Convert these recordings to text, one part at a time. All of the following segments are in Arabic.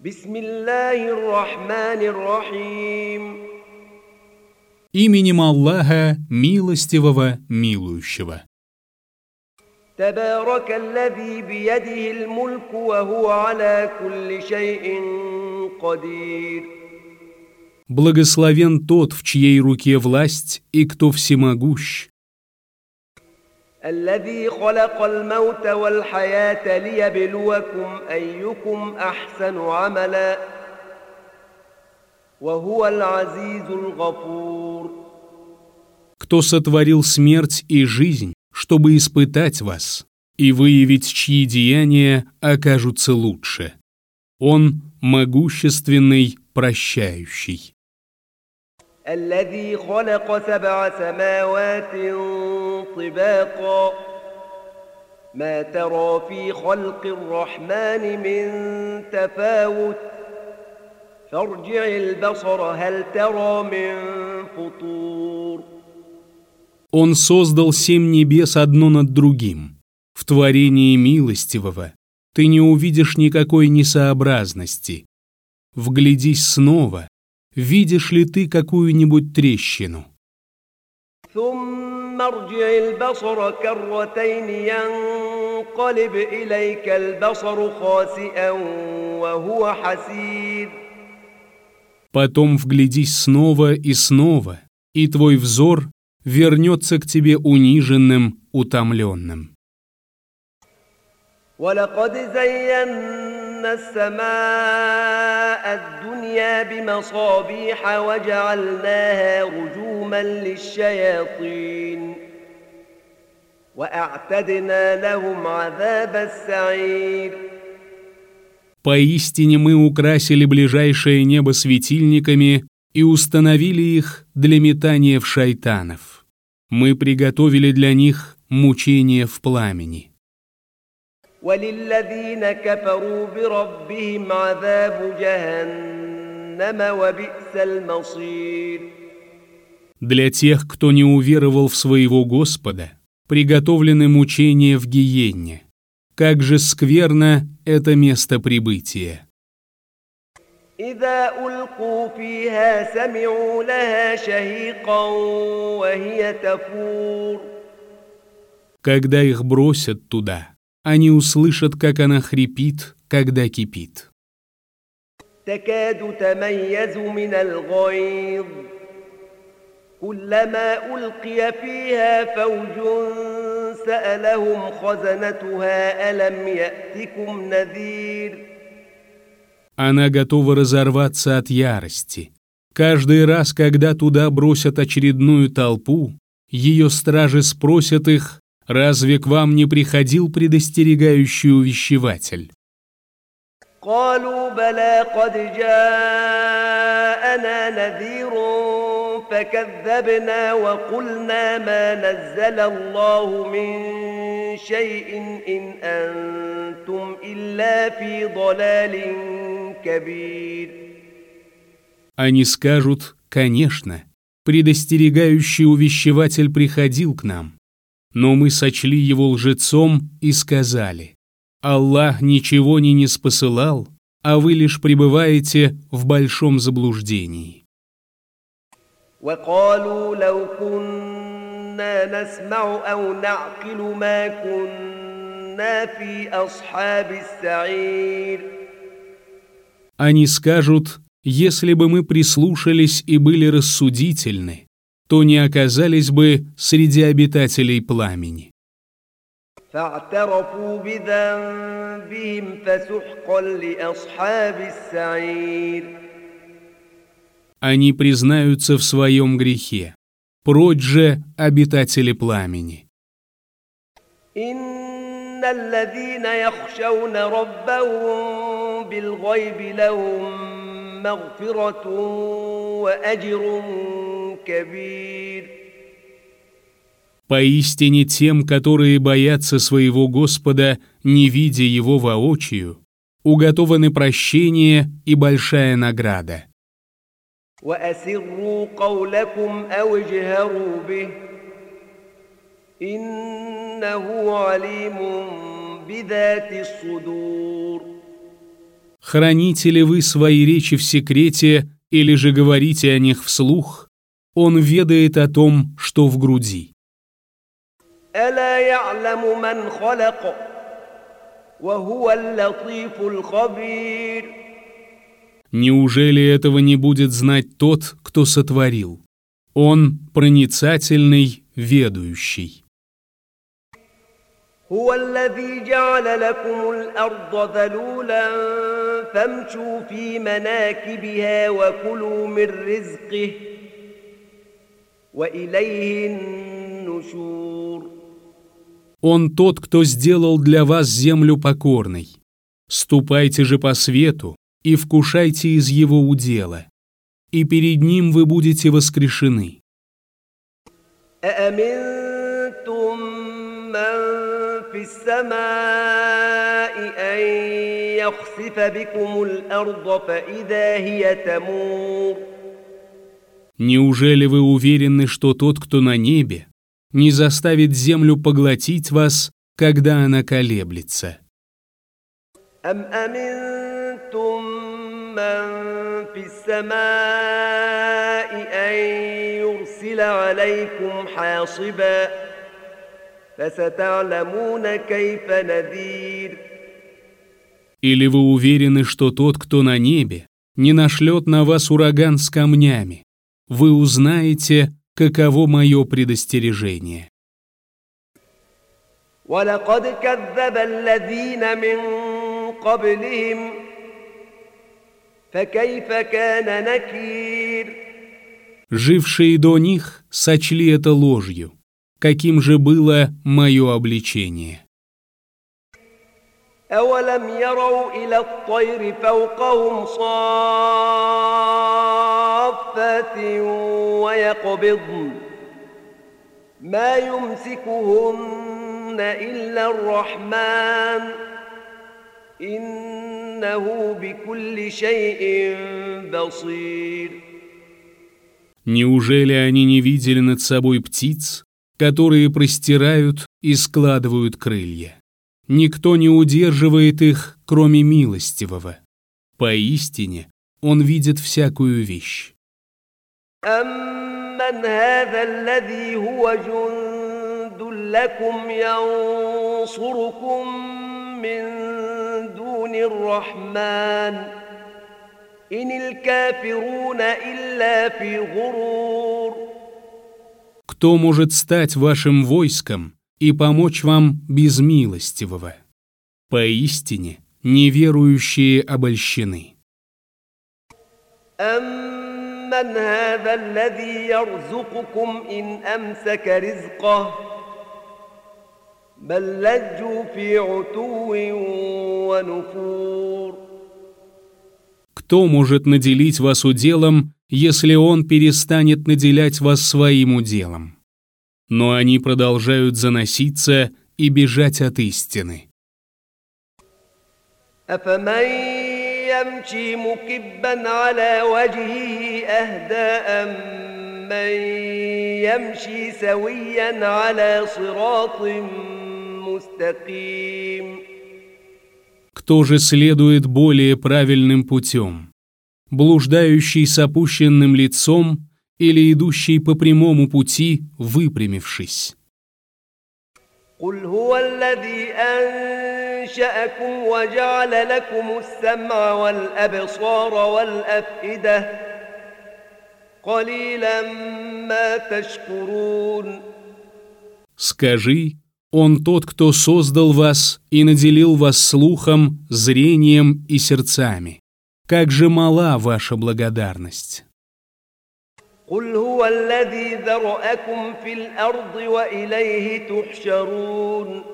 بسم الله الرحمن الرحيم. Именем Аллаха, милостивого, милующего. تبارك الذي بيده الملك وهو على كل شيء قدير. Благословен тот, в чьей руке власть и кто всемогущ. الذي خلق الموت والحياة ليبلوكم أيكم أحسن عملا وهو العزيز الغفور. Кто сотворил смерть и жизнь, чтобы испытать вас и выявить, чьи деяния окажутся лучше. Он могущественный, прощающий. الذي خلق 7 سماوات طباقا ما ترى في خلق الرحمن من تفاوت فارجع البصر هل ترى من فطور. Он создал 7 небес одно над другим. В творении милостивого ты не увидишь никакой несообразности. Вглядись снова, видишь ли ты какую-нибудь трещину? ثم ارجع البصر كرتين ينقلب إليك البصر خاسئا وهو حسير. Потом вглядись снова и снова, и твой взор вернется к тебе униженным, утомленным. ولقد زينا السماء الدنيا بمصابيح وجعلناها رجوما للشياطين وأعتدنا لهم عذاب السعير. Поистине мы украсили ближайшее небо светильниками и установили их для метания в шайтанов. Мы приготовили для них мучения в пламени. وللذين كفروا بربهم عذاب جهنم وبئس المصير. Для тех, кто не уверовал в своего Господа, приготовлены мучения в гиенне. Как же скверно это место прибытия. إذا ألقوا فيها سمعوا لها شهيقا وهي تفور. Когда их бросят туда, они услышат, как она хрипит, когда кипит. تكاد تميز من الغيظ كلما ألقي فيها فوج سألهم خزنتها ألم يأتكم نذير. Она готова разорваться от ярости. Каждый раз, когда туда бросят очередную толпу, ее стражи спросят их: «Разве к вам не приходил предостерегающий увещеватель?» قالوا بلى قد جاءنا نذير فكذبنا وقلنا ما نزل الله من شيء إن أنتم إلا في ضلال كبير. Они скажут: «Конечно, предостерегающий увещеватель приходил к нам». Но мы сочли его лжецом и сказали: «Аллах ничего не ниспосылал, а вы лишь пребываете в большом заблуждении». وقالوا لو كنا نسمع أو نعقل ما كنا في أصحاب السعير. Они скажут: «Если бы мы прислушались и были рассудительны, то не оказались бы среди обитателей пламени». فاعترفوا بذنبهم فسحقا لأصحاب السعير. Они признаются в своем грехе. Прочь же обитатели пламени. إن الذين يخشون ربهم بالغيب لهم مغفرة وأجر كبير. Поистине тем, которые боятся своего Господа, не видя Его воочию, уготованы прощение и большая награда. وأسروا قولكم أو اجهروا به إنه عليم بذات الصدور. Храните ли вы свои речи в секрете или же говорите о них вслух? Он ведает о том, что в груди. ألا يعلم من خلق وهو اللطيف الخبير. Неужели этого не будет знать тот, кто сотворил? Он проницательный, ведающий. هو الذي جعل لكم الأرض ذلولا فامشوا في مناكبها وكلوا من رزقه وإليه النشور. Он тот, кто сделал для вас землю покорной. Ступайте же по свету и вкушайте из его удела, и перед ним вы будете воскрешены. أأمنتم من في السماء أن يخسف بكم الأرض فإذا هي تمور. Неужели вы уверены, что тот, кто на небе, не заставит землю поглотить вас, когда она колеблется? أم أمنتم من في السماء أن يرسل عليكم حاصبا فستعلمون كيف نذير. Или вы уверены, что тот, кто на небе, не нашлет на вас ураган с камнями? Вы узнаете, каково мое предостережение. ولقد كذب الذين من قبلهم فكيف كان نكير. Жившие до них сочли это ложью. Каким же было мое обличение? أولم يروا إلى الطير فوقهم صافات ويقبضن ما يمسكهن إلا الرحمن إنه بكل شيء بصير. Неужели они не видели над собой птиц, которые простирают и складывают крылья? Никто не удерживает их, кроме милостивого. Поистине, он видит всякую вещь. أَمَّنْ هَذَا الَّذِي هُوَ جُندٌ لَكُمْ يَنصُرُكُم مِّن دُونِ الرَّحْمَنِ إِنِ الْكَافِرُونَ إِلَّا فِي غُرُورٍ. Кто может стать вашим войском и помочь вам без милостивого? Поистине, неверующие обольщены. أَمَّنْ هَذَا الَّذِي يَرْزُقُكُمْ إِنْ أَمْسَكَ رِزْقَهُ بَلْ لَجُّوا فِي عُتُوٍّ وَنُفُورٍ. Кто может наделить вас уделом, если он перестанет наделять вас своим уделом? Но они продолжают заноситься и бежать от истины. أَفَمَن يَمْشِي مُكِبًّا عَلَى وَجْهِهِ أَهْدَىٰ أَمَّن يَمْشِي سَوِيًّا عَلَى صِرَاطٍ مُّسْتَقِيمٍ. Кто же следует более правильным путем? Блуждающий с опущенным лицом или идущий по прямому пути, выпрямившись? قُلْ هُوَ الَّذِي أَنشَأَكُمْ وَجَعَلَ لَكُمُ السَّمْعَ وَالْأَبْصَارَ وَالْأَفْئِدَةَ قَلِيلًا مَا تَشْكُرُونَ. Скажи, он тот, кто создал вас и наделил вас слухом, зрением и сердцами. Как же мала ваша благодарность! قُلْ هُوَ الَّذِي ذَرَأَكُمْ فِي الْأَرْضِ وَإِلَيْهِ تُحْشَرُونَ.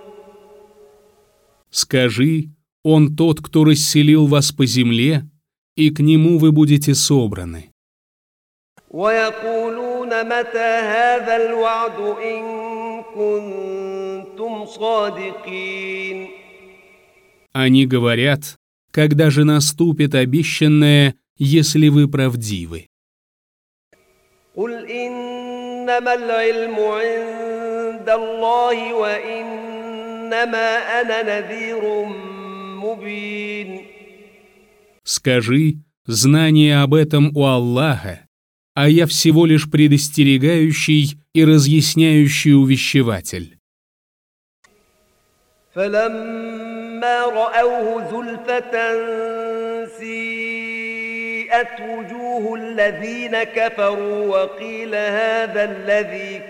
Скажи, он тот, кто расселил вас по земле, и к нему вы будете собраны. وَيَقُولُونَ مَتَى هَذَا الْوَعْدُ إِن كُنتُمْ صَادِقِينَ. Они говорят, когда же наступит обещанное, если вы правдивы. قُلْ إِنَّمَا الْعِلْمُ عِندَ اللَّهِ وَإِنَّمَا أَنَا نَذِيرٌ مُّبِينٌ. Скажи, знание об этом у Аллаха, а я всего лишь предостерегающий и разъясняющий увещеватель. فلما رأوه زلفة سيئت وجوه الذين كفروا وقيل هذا الذي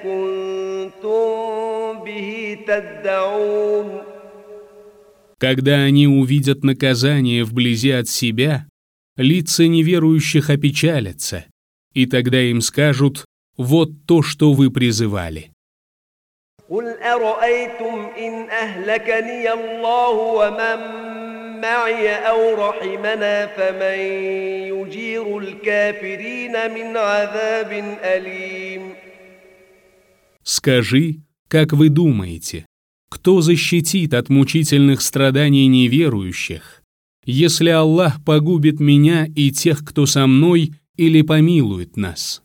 كنتم به تدعون. Когда они увидят наказание вблизи от себя, лица неверующих опечалятся, и тогда им скажут: «Вот то, что вы призывали». قل أرأيتم إن أهلكني الله ومن معي أو رحمنا فمن يجير الكافرين من عذاب أليم. Скажи, как вы думаете, кто защитит от мучительных страданий неверующих, если Аллах погубит меня и тех, кто со мной, или помилует нас?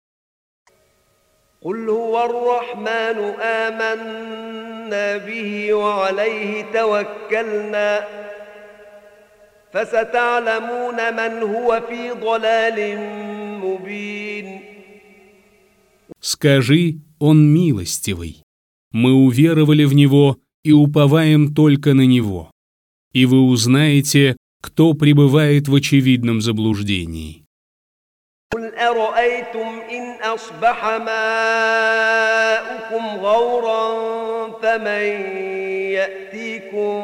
قل هو الرحمن آمنا به وعليه توكلنا فستعلمون من هو في ضلال مبين. Скажи, Он милостивый. Мы уверовали в Него и уповаем только на Него. И вы узнаете, кто пребывает в очевидном заблуждении. قل أرأيتم إن أصبح ماؤكم غورا فمن يأتيكم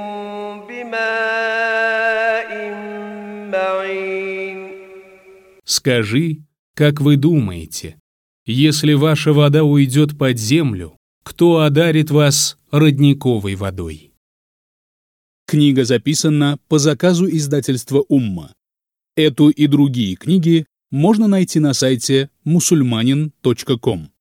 بماء معين. Скажи, как вы думаете, если ваша вода уйдет под землю, кто одарит вас родниковой водой? Книга записана по заказу издательства «Умма». Эту и другие книги можно найти на сайте musulmanin.com.